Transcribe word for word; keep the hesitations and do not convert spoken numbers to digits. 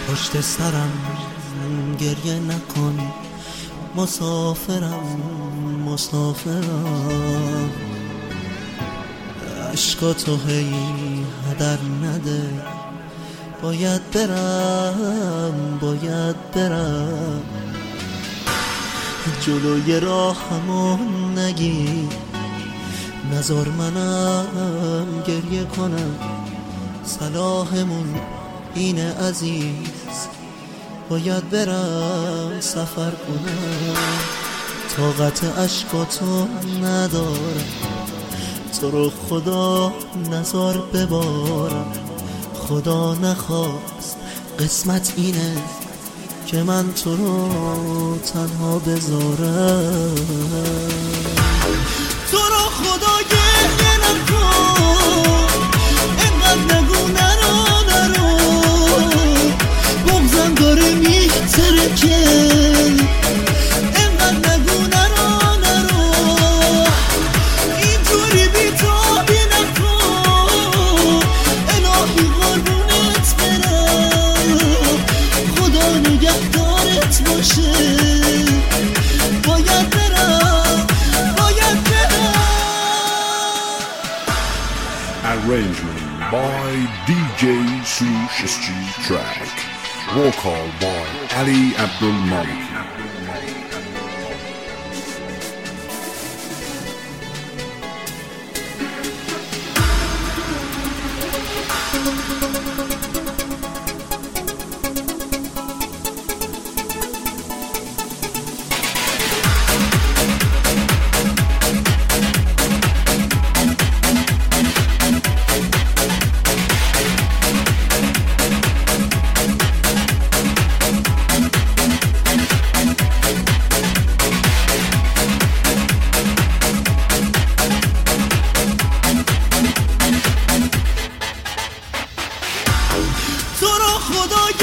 پشت سرم گریه نکن، مسافرم مسافرم. عشقاتو هی هدر نده، باید برم باید برم. جلوی راهمو نگی، نذار منم گریه کنم. صلاحمون اینه عزیز، باید برم سفر کنم. طاقت عشقاتو ندارم، تو رو خدا نذار ببارم. خدا نخواست قسمت اینه که من تو رو تنها بذارم. تو رو خدا گریه نکن، اینقدر نگو نرو نرو. بغضم داره میترکه، اینقدر نگو نرو نرو. اینجوری بیتابی نکن، الهی قربونت برم. خدا نگهدارت باشه، باید برم باید برم. Arrangement by دی جی Sush Street Track. Vocal by Ali Abdul Malik. تو رو خدا